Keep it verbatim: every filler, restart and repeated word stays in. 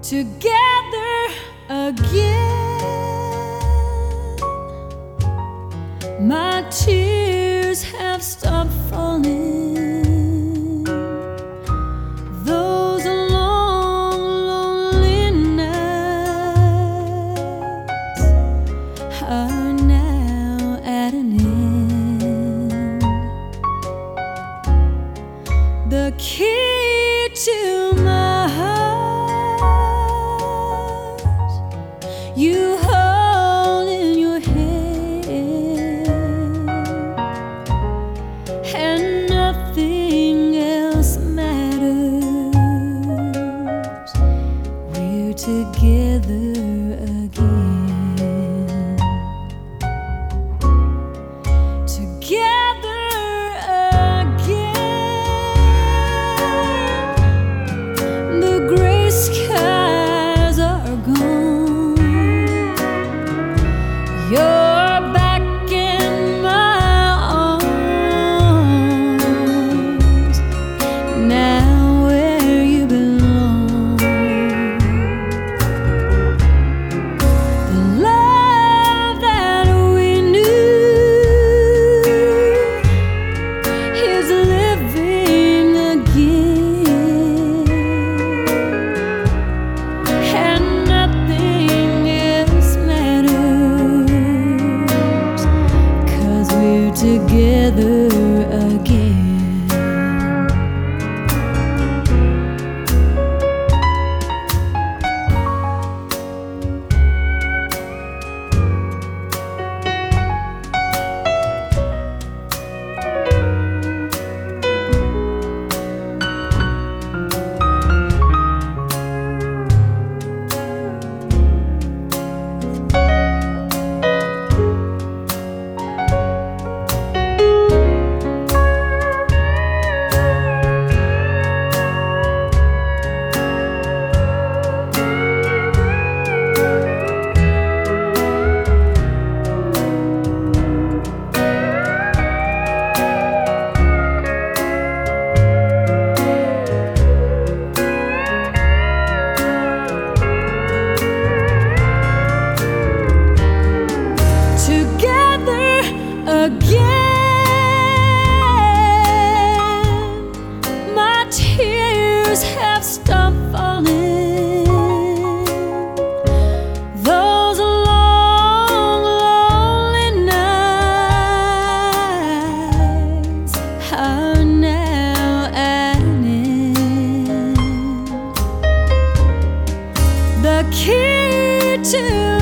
together again. My tears have stopped falling. Those long, lonely nights are now at an end. The key to my heart you hold in your hand, and nothing else matters. We're together again, together again. The gray skies are gone. You're back in my arms, now where you belong. The love that we knew is living again, and nothing else matters, 'cause we're together again. Again, my tears have stopped falling. Those long, lonely nights are now at an end. The key to